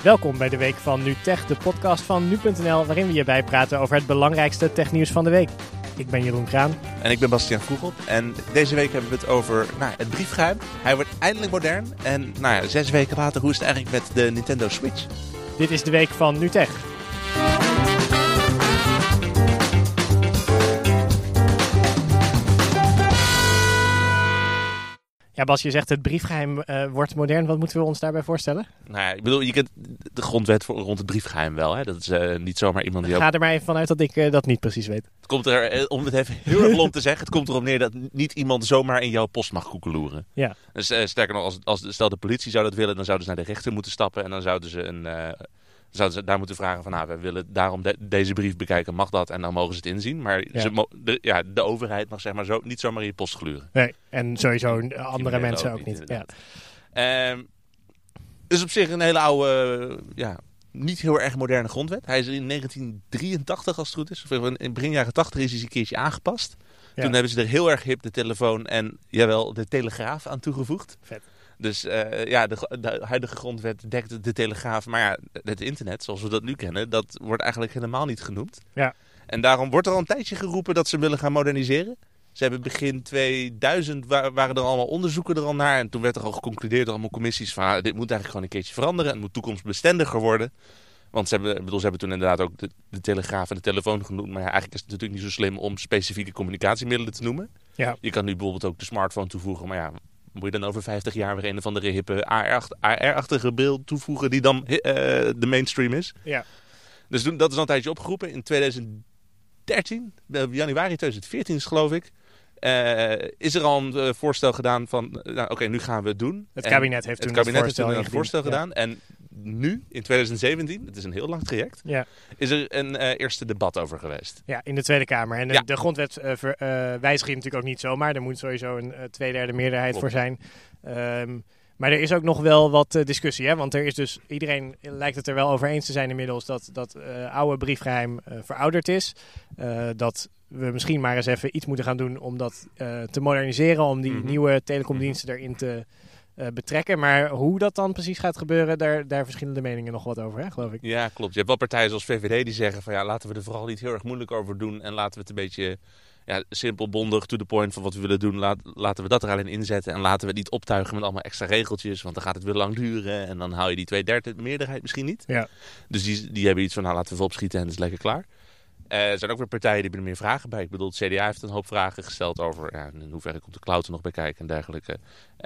Welkom bij de Week van NuTech, de podcast van nu.nl, waarin we je bijpraten over het belangrijkste technieuws van de week. Ik ben Jeroen Kraan. En ik ben Bastiaan Vroegop. En deze week hebben we het over het briefgeheim. Hij wordt eindelijk modern. En 6 weken later, hoe is het eigenlijk met de Nintendo Switch? Dit is de Week van NuTech. Ja, Bas, je zegt het briefgeheim wordt modern. Wat moeten we ons daarbij voorstellen? Ik bedoel, je kent de grondwet rond het briefgeheim wel. Hè? Dat is niet zomaar iemand die Ga er maar even vanuit dat ik dat niet precies weet. Het komt er, om het even heel erg lomp te zeggen, het komt erop neer dat niet iemand zomaar in jouw post mag koekeloeren. Ja. Dus sterker nog, stel de politie zou dat willen, dan zouden ze naar de rechter moeten stappen en dan zouden ze daar moeten vragen van, we willen daarom deze brief bekijken, mag dat? En dan mogen ze het inzien. Maar de overheid mag zeg maar niet zomaar in je post gluren. Nee, en sowieso andere mensen ook niet. Ja. Dus op zich een hele oude, niet heel erg moderne grondwet. Hij is in 1983 als het goed is. Of in begin jaren 80 is hij een keertje aangepast. Ja. Toen hebben ze er heel erg hip de telefoon en de telegraaf aan toegevoegd. Vet. Dus de huidige grondwet dekt de telegraaf. Maar het internet, zoals we dat nu kennen, dat wordt eigenlijk helemaal niet genoemd. Ja. En daarom wordt er al een tijdje geroepen dat ze willen gaan moderniseren. Ze hebben begin 2000 waren er allemaal onderzoeken er al naar. En toen werd er al geconcludeerd door allemaal commissies van dit moet eigenlijk gewoon een keertje veranderen. En het moet toekomstbestendiger worden. Want ze hebben toen inderdaad ook de telegraaf en de telefoon genoemd. Maar eigenlijk is het natuurlijk niet zo slim om specifieke communicatiemiddelen te noemen. Ja. Je kan nu bijvoorbeeld ook de smartphone toevoegen. Maar moet je dan over 50 jaar weer een of andere hippe AR-achtige beeld toevoegen die dan de mainstream is. Ja. Dus dat is al een tijdje opgeroepen. In 2013, januari 2014 is geloof ik, is er al een voorstel gedaan van, nu gaan we het doen. Het kabinet heeft toen een voorstel gedaan. En nu, in 2017, het is een heel lang traject, is er een eerste debat over geweest. Ja, in de Tweede Kamer. En de grondwet wijzig je natuurlijk ook niet zomaar. Er moet sowieso een 2/3 meerderheid voor zijn. Maar er is ook nog wel wat discussie, hè? Want er is dus, iedereen lijkt het er wel over eens te zijn inmiddels dat oude briefgeheim verouderd is. Dat we misschien maar eens even iets moeten gaan doen om dat te moderniseren, om die nieuwe telecomdiensten erin te betrekken. Maar hoe dat dan precies gaat gebeuren, daar verschillen de meningen nog wat over, hè, geloof ik. Ja, klopt. Je hebt wel partijen zoals VVD die zeggen van laten we er vooral niet heel erg moeilijk over doen en laten we het een beetje simpel, bondig, to the point van wat we willen doen. Laten we dat er alleen inzetten en laten we het niet optuigen met allemaal extra regeltjes, want dan gaat het weer lang duren en dan hou je die 2/3 meerderheid misschien niet. Ja. Dus die hebben iets van laten we even opschieten en het is lekker klaar. Er zijn ook weer partijen die er meer vragen bij. Ik bedoel, het CDA heeft een hoop vragen gesteld over in hoeverre komt de cloud er nog bij kijken en dergelijke.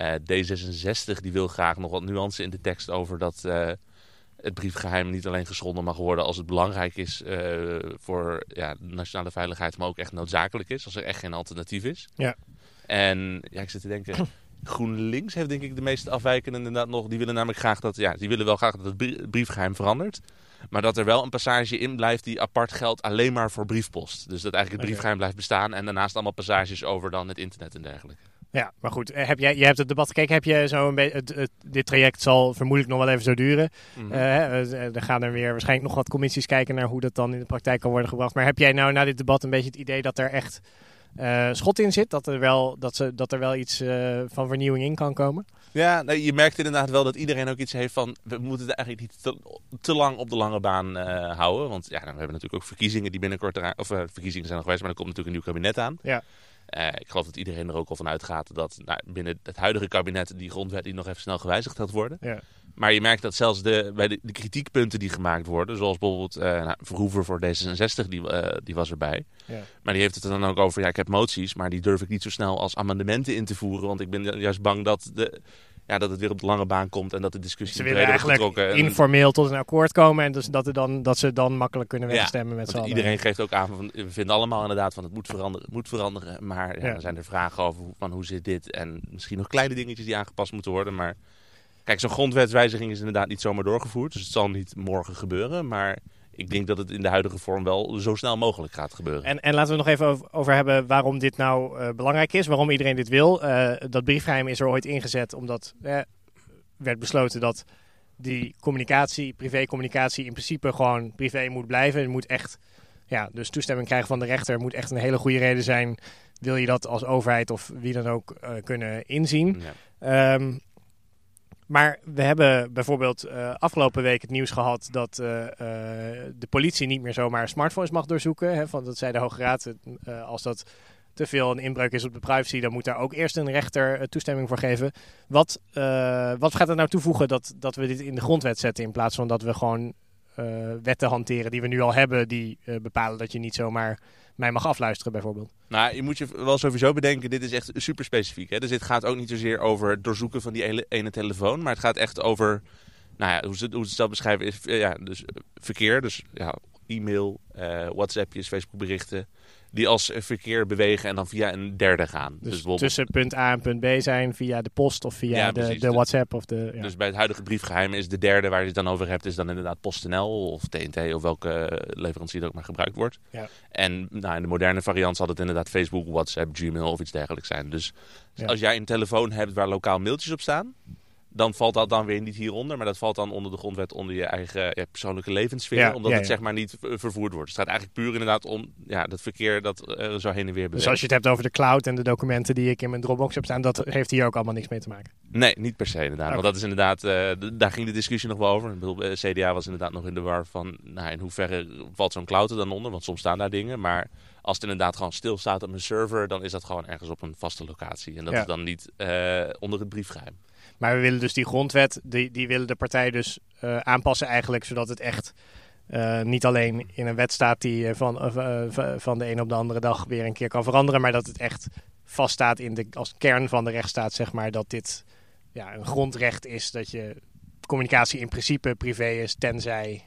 D66 die wil graag nog wat nuance in de tekst over dat het briefgeheim niet alleen geschonden mag worden als het belangrijk is voor de nationale veiligheid, maar ook echt noodzakelijk is, als er echt geen alternatief is. Ja. En ik zit te denken, GroenLinks heeft denk ik de meest afwijkende inderdaad nog. Die willen namelijk graag die willen wel graag dat het briefgeheim verandert. Maar dat er wel een passage in blijft die apart geldt alleen maar voor briefpost. Dus dat eigenlijk het briefgeheim blijft bestaan en daarnaast allemaal passages over dan het internet en dergelijke. Ja, maar goed, je hebt het debat gekeken. Heb je zo een beetje dit traject zal vermoedelijk nog wel even zo duren. Er gaan er weer waarschijnlijk nog wat commissies kijken naar hoe dat dan in de praktijk kan worden gebracht. Maar heb jij nou na dit debat een beetje het idee dat er echt schot in zit? Dat er wel iets van vernieuwing in kan komen? Ja, je merkt inderdaad wel dat iedereen ook iets heeft van, we moeten het eigenlijk niet te lang op de lange baan houden. Want we hebben natuurlijk ook verkiezingen die binnenkort verkiezingen zijn nog geweest, maar er komt natuurlijk een nieuw kabinet aan. Ja. Ik geloof dat iedereen er ook al van uitgaat dat binnen het huidige kabinet die grondwet die nog even snel gewijzigd gaat worden. Ja. Maar je merkt dat zelfs bij de kritiekpunten die gemaakt worden, zoals bijvoorbeeld Verhoeven voor D66, die was erbij. Ja. Maar die heeft het er dan ook over, ik heb moties, maar die durf ik niet zo snel als amendementen in te voeren. Want ik ben juist bang dat het weer op de lange baan komt en dat de discussie breder wordt getrokken. Informeel tot een akkoord komen en dus dat ze dan makkelijk kunnen wegstemmen met z'n allen. Iedereen geeft ook aan, we vinden allemaal inderdaad van het moet veranderen. Maar er zijn er vragen over van hoe zit dit en misschien nog kleine dingetjes die aangepast moeten worden. Maar kijk, zo'n grondwetswijziging is inderdaad niet zomaar doorgevoerd. Dus het zal niet morgen gebeuren, maar ik denk dat het in de huidige vorm wel zo snel mogelijk gaat gebeuren. En laten we nog even over hebben waarom dit nou belangrijk is. Waarom iedereen dit wil. Dat briefgeheim is er ooit ingezet omdat werd besloten dat die privécommunicatie in principe gewoon privé moet blijven. Er moet echt dus toestemming krijgen van de rechter. Er moet echt een hele goede reden zijn. Wil je dat als overheid of wie dan ook kunnen inzien. Ja. Maar we hebben bijvoorbeeld afgelopen week het nieuws gehad dat de politie niet meer zomaar smartphones mag doorzoeken. Hè, dat zei de Hoge Raad. Als dat te veel een inbreuk is op de privacy, dan moet daar ook eerst een rechter toestemming voor geven. Wat gaat er nou toevoegen dat we dit in de grondwet zetten in plaats van dat we gewoon wetten hanteren die we nu al hebben, die bepalen dat je niet zomaar mij mag afluisteren bijvoorbeeld? Nou, je moet je wel sowieso bedenken, dit is echt super specifiek. Hè? Dus dit gaat ook niet zozeer over het doorzoeken van die ene telefoon, maar het gaat echt over, hoe ze het zelf beschrijven is, dus verkeer. Dus e-mail, WhatsAppjes, Facebook berichten, die als verkeer bewegen en dan via een derde gaan. Dus tussen punt A en punt B zijn via de post of via de WhatsApp of de... Ja. Dus bij het huidige briefgeheim is de derde waar je het dan over hebt, is dan inderdaad PostNL of TNT of welke leverancier ook maar gebruikt wordt. Ja. En in de moderne variant zal het inderdaad Facebook, WhatsApp, Gmail of iets dergelijks zijn. Dus als jij een telefoon hebt waar lokaal mailtjes op staan, dan valt dat dan weer niet hieronder, maar dat valt dan onder de grondwet, onder je eigen persoonlijke levenssfeer, omdat het zeg maar niet vervoerd wordt. Dus het gaat eigenlijk puur inderdaad om dat verkeer dat zo heen en weer beweegt. Dus als je het hebt over de cloud en de documenten die ik in mijn Dropbox heb staan, dat heeft hier ook allemaal niks mee te maken? Nee, niet per se inderdaad. Okay. Want dat is inderdaad, daar ging de discussie nog wel over. Ik bedoel, CDA was inderdaad nog in de war van, in hoeverre valt zo'n cloud er dan onder, want soms staan daar dingen, maar als het inderdaad gewoon stilstaat op een server, dan is dat gewoon ergens op een vaste locatie. En dat is dan niet onder het briefgeheim. Maar we willen dus die grondwet, die willen de partij dus aanpassen eigenlijk, zodat het echt niet alleen in een wet staat die van de een op de andere dag weer een keer kan veranderen, maar dat het echt vaststaat als kern van de rechtsstaat, zeg maar, dat dit een grondrecht is, dat je communicatie in principe privé is, tenzij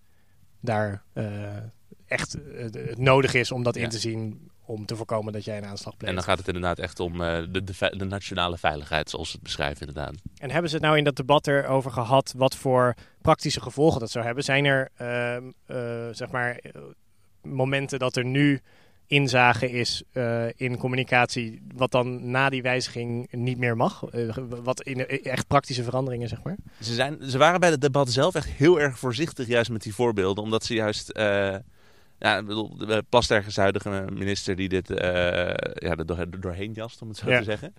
daar echt het nodig is om dat in te zien, om te voorkomen dat jij een aanslag pleegt. En dan gaat het inderdaad echt om de nationale veiligheid, zoals ze het beschrijven inderdaad. En hebben ze het nou in dat debat erover gehad wat voor praktische gevolgen dat zou hebben? Zijn er momenten dat er nu inzage is in communicatie wat dan na die wijziging niet meer mag? Wat in echt praktische veranderingen, zeg maar? Ze waren bij het debat zelf echt heel erg voorzichtig juist met die voorbeelden, omdat ze juist... de Plasterk huidige minister die dit er doorheen jast, om het zo te zeggen.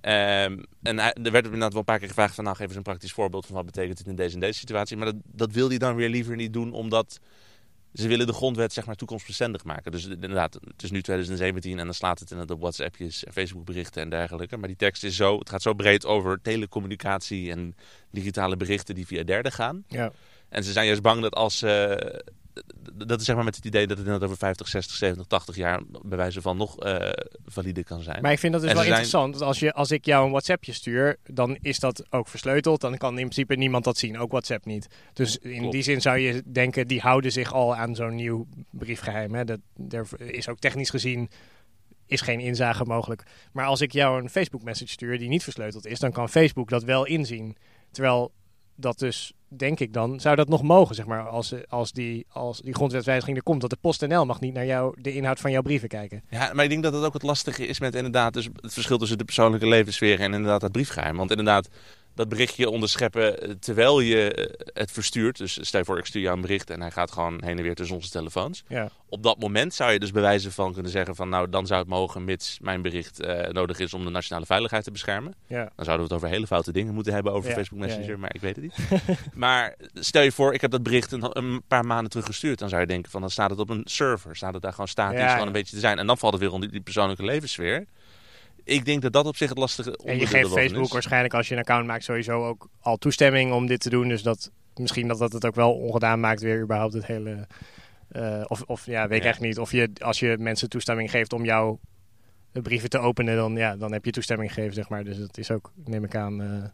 En er werd inderdaad wel een paar keer gevraagd van, geef eens een praktisch voorbeeld van wat betekent dit in deze en deze situatie. Maar dat wil hij dan weer liever niet doen, omdat ze willen de grondwet zeg maar toekomstbestendig maken. Dus inderdaad, het is nu 2017 en dan slaat het inderdaad op WhatsAppjes en Facebook berichten en dergelijke. Maar die tekst is het gaat zo breed over telecommunicatie en digitale berichten die via derden gaan. Ja. En ze zijn juist bang dat als... dat is zeg maar met het idee dat het inderdaad over 50, 60, 70, 80 jaar bij wijze van nog valide kan zijn. Maar ik vind dat dus wel interessant. Want als ik jou een WhatsAppje stuur, dan is dat ook versleuteld. Dan kan in principe niemand dat zien, ook WhatsApp niet. Dus in die zin zou je denken, die houden zich al aan zo'n nieuw briefgeheim. Hè? Er is ook technisch gezien is geen inzage mogelijk. Maar als ik jou een Facebook message stuur die niet versleuteld is, dan kan Facebook dat wel inzien. Terwijl dat dus, denk ik dan, zou dat nog mogen, zeg maar, als die grondwetswijziging er komt, dat de PostNL mag niet naar de inhoud van jouw brieven kijken. Ja, maar ik denk dat het ook het lastige is met inderdaad dus het verschil tussen de persoonlijke levenssfeer en inderdaad het briefgeheim. Want inderdaad, dat berichtje onderscheppen terwijl je het verstuurt. Dus stel je voor, ik stuur jou een bericht en hij gaat gewoon heen en weer tussen onze telefoons. Ja. Op dat moment zou je dus bij wijze van kunnen zeggen van, dan zou het mogen mits mijn bericht nodig is om de nationale veiligheid te beschermen. Ja. Dan zouden we het over hele foute dingen moeten hebben over Facebook Messenger, maar ik weet het niet. Maar stel je voor, ik heb dat bericht een paar maanden terug gestuurd. Dan zou je denken van, dan staat het op een server. Staat het daar gewoon statisch gewoon een beetje te zijn. En dan valt het weer onder die persoonlijke levenssfeer. Ik denk dat dat op zich het lastige onderdeel is. En je geeft Facebook waarschijnlijk als je een account maakt sowieso ook al toestemming om dit te doen. Dus misschien dat het ook wel ongedaan maakt weer überhaupt het hele... weet ik eigenlijk niet. Of als je mensen toestemming geeft om jouw brieven te openen, dan heb je toestemming gegeven, zeg maar. Dus het is ook, neem ik aan...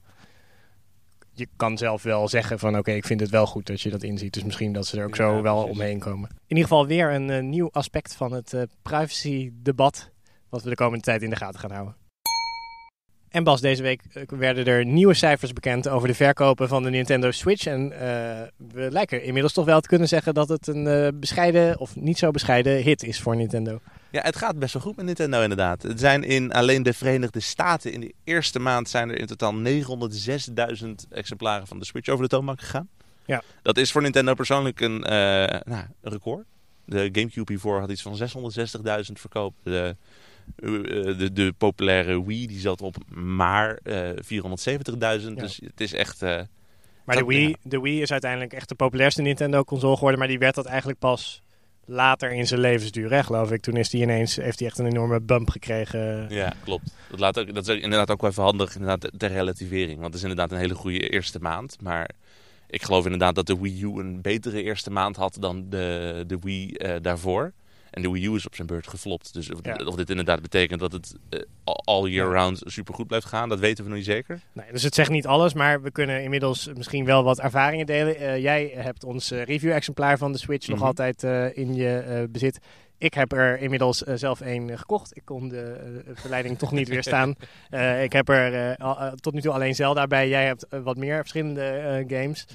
je kan zelf wel zeggen van oké, ik vind het wel goed dat je dat inziet. Dus misschien dat ze er ook zo wel omheen komen. In ieder geval weer een nieuw aspect van het privacy-debat, wat we de komende tijd in de gaten gaan houden. En Bas, deze week werden er nieuwe cijfers bekend over de verkopen van de Nintendo Switch. En we lijken inmiddels toch wel te kunnen zeggen dat het een bescheiden of niet zo bescheiden hit is voor Nintendo. Ja, het gaat best wel goed met Nintendo inderdaad. Het zijn in alleen de Verenigde Staten in de eerste maand zijn er in totaal 906.000 exemplaren van de Switch over de toonbank gegaan. Ja. Dat is voor Nintendo persoonlijk een record. De GameCube hiervoor had iets van 660.000 verkoop. De De populaire Wii die zat op maar 470.000. Dus het is echt... maar de Wii is uiteindelijk echt de populairste Nintendo-console geworden. Maar die werd dat eigenlijk pas later in zijn levensduur, hè, geloof ik. Toen heeft hij echt een enorme bump gekregen. Ja, klopt. Dat is inderdaad ook wel even handig, inderdaad, ter relativering. Want het is inderdaad een hele goede eerste maand. Maar ik geloof inderdaad dat de Wii U een betere eerste maand had dan de Wii daarvoor. En de Wii U is op zijn beurt geflopt. Dus of dit inderdaad betekent dat het all year round supergoed blijft gaan, dat weten we nog niet zeker. Nee, dus het zegt niet alles, maar we kunnen inmiddels misschien wel wat ervaringen delen. Jij hebt ons review-exemplaar van de Switch nog altijd in je bezit. Ik heb er inmiddels zelf één gekocht. Ik kon de verleiding toch niet weerstaan. Ik heb er tot nu toe alleen Zelda bij. Jij hebt wat meer verschillende games.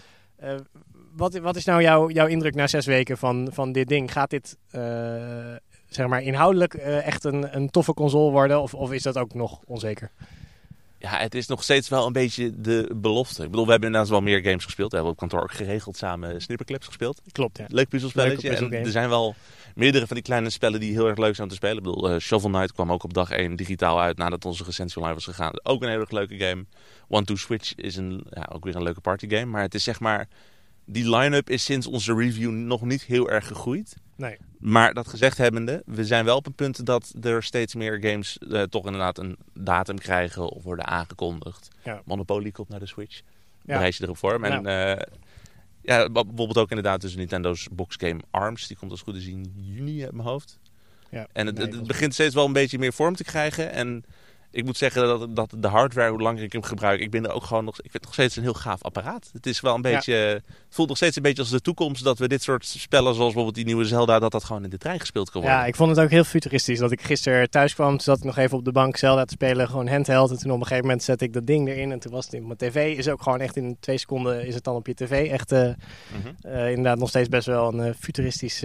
Wat is nou jouw indruk na 6 weken van dit ding? Gaat dit zeg maar inhoudelijk echt een toffe console worden? Of is dat ook nog onzeker? Ja, het is nog steeds wel een beetje de belofte. Ik bedoel, we hebben inderdaad wel meer games gespeeld. We hebben op kantoor ook geregeld samen Snipperclips gespeeld. Klopt, ja. Leuk puzzelspelletje. En er zijn wel meerdere van die kleine spellen die heel erg leuk zijn om te spelen. Ik bedoel, Shovel Knight kwam ook op dag 1 digitaal uit nadat onze recensie online was gegaan. Ook een heel erg leuke game. One to Switch is ook weer een leuke partygame. Maar het is zeg maar... Die line-up is sinds onze review nog niet heel erg gegroeid. Nee. Maar dat gezegd hebbende, we zijn wel op een punt dat er steeds meer games toch inderdaad een datum krijgen of worden aangekondigd. Ja. Monopoly komt naar de Switch. Bereid je erop voor. En bijvoorbeeld ook inderdaad dus Nintendo's boxgame ARMS. Die komt als goed is in juni uit mijn hoofd. Ja. En het begint steeds wel een beetje meer vorm te krijgen. En ik moet zeggen dat de hardware, hoe langer ik hem gebruik, ik vind het nog steeds een heel gaaf apparaat. Het is wel een beetje, het voelt nog steeds een beetje als de toekomst dat we dit soort spellen, zoals bijvoorbeeld die nieuwe Zelda, dat gewoon in de trein gespeeld kan worden. Ja, ik vond het ook heel futuristisch. Dat ik gisteren thuis kwam, toen zat ik nog even op de bank Zelda te spelen, gewoon handheld. En toen op een gegeven moment zette ik dat ding erin en toen was het in mijn tv. Is ook gewoon echt in 2 seconden is het dan op je tv. Echt inderdaad nog steeds best wel een futuristisch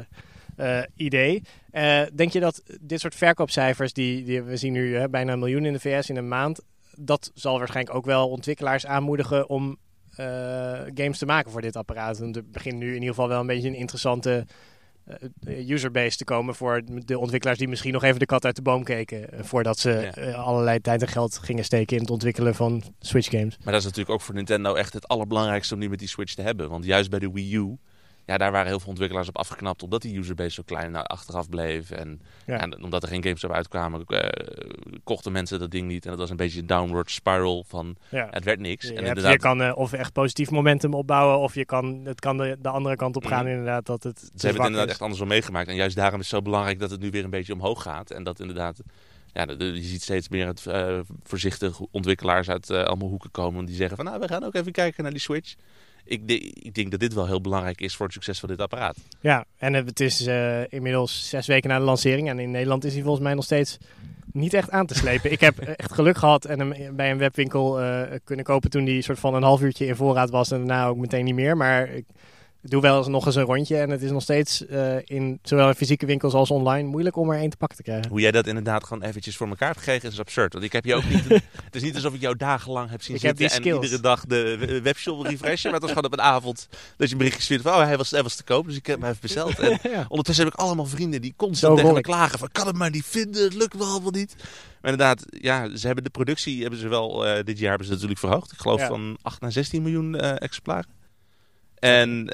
idee. Denk je dat dit soort verkoopcijfers die we zien nu bijna 1 miljoen in de VS in een maand, dat zal waarschijnlijk ook wel ontwikkelaars aanmoedigen om games te maken voor dit apparaat? Want er begint nu in ieder geval wel een beetje een interessante userbase te komen voor de ontwikkelaars die misschien nog even de kat uit de boom keken voordat ze allerlei tijd en geld gingen steken in het ontwikkelen van Switch games. Maar dat is natuurlijk ook voor Nintendo echt het allerbelangrijkste om nu met die Switch te hebben. Want juist bij de Wii U, daar waren heel veel ontwikkelaars op afgeknapt omdat die userbase zo klein achteraf bleef. En omdat er geen games op uitkwamen, kochten mensen dat ding niet. En dat was een beetje een downward spiral van het werd niks. En inderdaad, je kan of echt positief momentum opbouwen of het kan de andere kant op gaan inderdaad. Dat het ze hebben het inderdaad echt andersom meegemaakt. En juist daarom is het zo belangrijk dat het nu weer een beetje omhoog gaat. En dat inderdaad, je ziet steeds meer voorzichtig ontwikkelaars uit allemaal hoeken komen die zeggen van we gaan ook even kijken naar die Switch. Ik denk dat dit wel heel belangrijk is voor het succes van dit apparaat. Ja, en het is inmiddels 6 weken na de lancering. En in Nederland is hij volgens mij nog steeds niet echt aan te slepen. Ik heb echt geluk gehad en hem bij een webwinkel kunnen kopen toen die soort van een half uurtje in voorraad was. En daarna ook meteen niet meer. Maar ik doe wel eens nog eens een rondje. En het is nog steeds in zowel in fysieke winkels als online moeilijk om er één te pakken te krijgen. Hoe jij dat inderdaad gewoon eventjes voor elkaar hebt gekregen is absurd. Want ik heb je ook niet... het is niet alsof ik jou dagenlang heb zien zitten en iedere dag de webshop refreshen. Maar het was gewoon op een avond dat je een berichtje stuurt van hij was te koop. Dus ik heb hem even besteld. En ondertussen heb ik allemaal vrienden die constant tegen me klagen van kan het maar niet vinden. Het lukt wel allemaal niet. Maar inderdaad, ze hebben de productie dit jaar hebben ze natuurlijk verhoogd. Ik geloof van 8 naar 16 miljoen exemplaren. En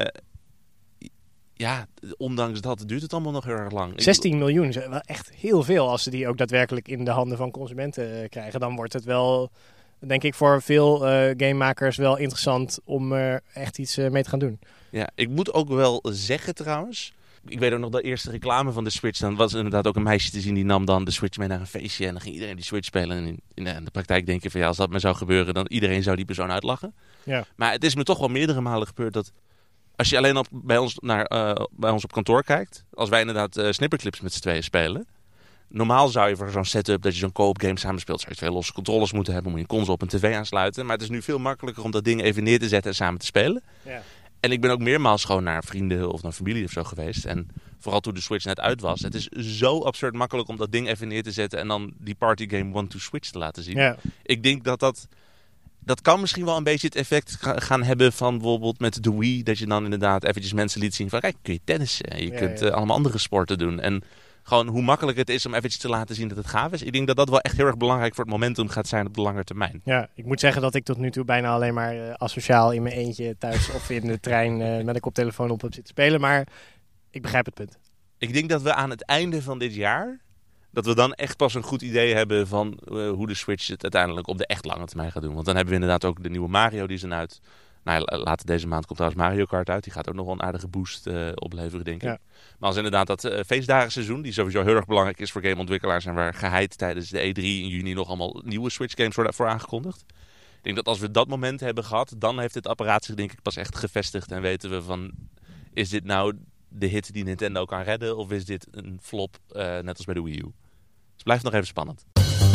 ondanks dat duurt het allemaal nog heel erg lang. 16 miljoen is wel echt heel veel als ze die ook daadwerkelijk in de handen van consumenten krijgen. Dan wordt het wel, denk ik, voor veel gamemakers wel interessant om er echt iets mee te gaan doen. Ja, ik moet ook wel zeggen trouwens, ik weet ook nog de eerste reclame van de Switch. Dan was er inderdaad ook een meisje te zien die nam dan de Switch mee naar een feestje. En dan ging iedereen die Switch spelen. En in de praktijk denk je van als dat maar zou gebeuren, dan iedereen zou die persoon uitlachen. Ja. Maar het is me toch wel meerdere malen gebeurd dat als je alleen bij ons op kantoor kijkt, als wij inderdaad Snipperclips met z'n tweeën spelen. Normaal zou je voor zo'n setup dat je zo'n co-op game samenspeelt, zou je 2 losse controllers moeten hebben, moet je een console op een tv aansluiten. Maar het is nu veel makkelijker om dat ding even neer te zetten en samen te spelen. Ja. En ik ben ook meermaals gewoon naar vrienden of naar familie of zo geweest. En vooral toen de Switch net uit was. Het is zo absurd makkelijk om dat ding even neer te zetten en dan die partygame One to Switch te laten zien. Ja. Ik denk dat kan misschien wel een beetje het effect gaan hebben van bijvoorbeeld met de Wii. Dat je dan inderdaad eventjes mensen liet zien van kijk, kun je tennissen. Je kunt allemaal andere sporten doen. En gewoon hoe makkelijk het is om eventjes te laten zien dat het gaaf is. Ik denk dat dat wel echt heel erg belangrijk voor het momentum gaat zijn op de lange termijn. Ja, ik moet zeggen dat ik tot nu toe bijna alleen maar asociaal in mijn eentje thuis of in de trein met een koptelefoon op heb zitten spelen. Maar ik begrijp het punt. Ik denk dat we aan het einde van dit jaar, dat we dan echt pas een goed idee hebben van hoe de Switch het uiteindelijk op de echt lange termijn gaat doen. Want dan hebben we inderdaad ook de nieuwe Mario die zijn uit. Nou, later deze maand komt trouwens Mario Kart uit. Die gaat ook nog wel een aardige boost opleveren, denk ik. Ja. Maar als inderdaad dat feestdagenseizoen, die sowieso heel erg belangrijk is voor gameontwikkelaars en waar geheid tijdens de E3 in juni nog allemaal nieuwe Switch games worden voor aangekondigd. Ik denk dat als we dat moment hebben gehad, dan heeft dit apparaat zich denk ik pas echt gevestigd en weten we van, is dit nou de hit die Nintendo kan redden of is dit een flop net als bij de Wii U? Dus het blijft nog even spannend.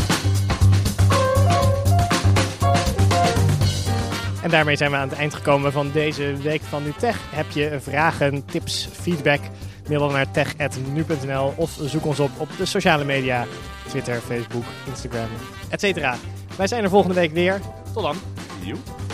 En daarmee zijn we aan het eind gekomen van deze week van NuTech. Heb je vragen, tips, feedback? Mail dan naar tech@nu.nl of zoek ons op de sociale media. Twitter, Facebook, Instagram, etc. Wij zijn er volgende week weer. Tot dan. Joep.